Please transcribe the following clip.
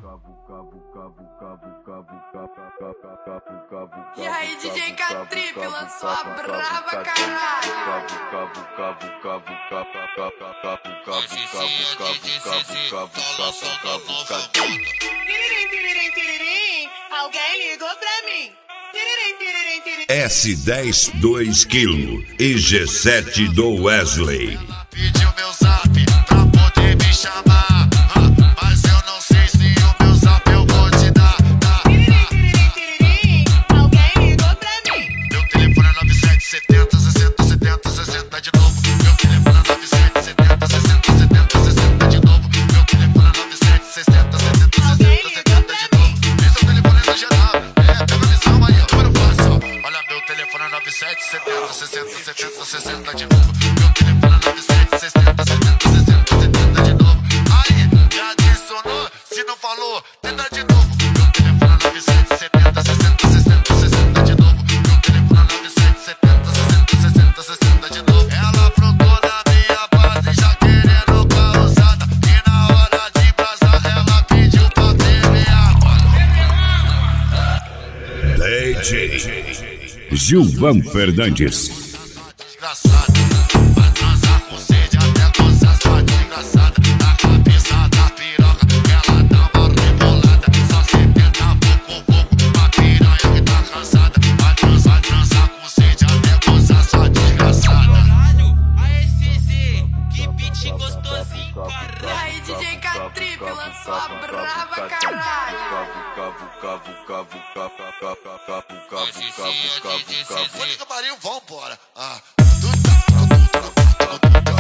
E aí, DJ K-Trip lançou a brava, caralho. Hoje sim é DJ CC, tá lançando a nova moda. Tiririm, tiririm, tiririm, alguém ligou pra mim. Tiririm, tiririm, tiririm. S10 2 kg e G7 do Wesley. Ela pediu meu zap pra poder me chamar, mas eu não sei se o meu zap eu vou te dar. Tiririm, tiririm, tiririm, alguém ligou pra mim. Meu telefone é 9770 60 70 60 de novo. Meu telefone é 9770 60 70 60 de novo. Meu telefone é 9760 70 60 70 de novo. Esse é o telefone do geral, pega a visão aí, ó, número fácil. Olha, meu telefone é 9770 60 70 60 de novo. Meu telefone é 9760 70 60 70 de novo. Aí, me adicionou, se não falou, tenta de novo. Meu telefone é 9770 60 60 60 de novo. Meu telefone é 9770 60 60 60 de novo. Ela aprontou na minha base, já querendo causada. E na hora de brasar, ela pediu pra beber água. DJ Gilvan Fernandes. Desgraçada, vai transar com sede até gozar sua desgraçada. Na cabeça da piroca, ela dá uma rebolada. Só 70 pouco, pra piranha que tá cansada. Vai transar com sede até gozar sua desgraçada. Caralho, aê CZ, que beat gostosinho, caralho. E aí, DJ K-Trip lançou a brava, caralho. Hoje sim é DJ CC. Vou de camarim, vambora.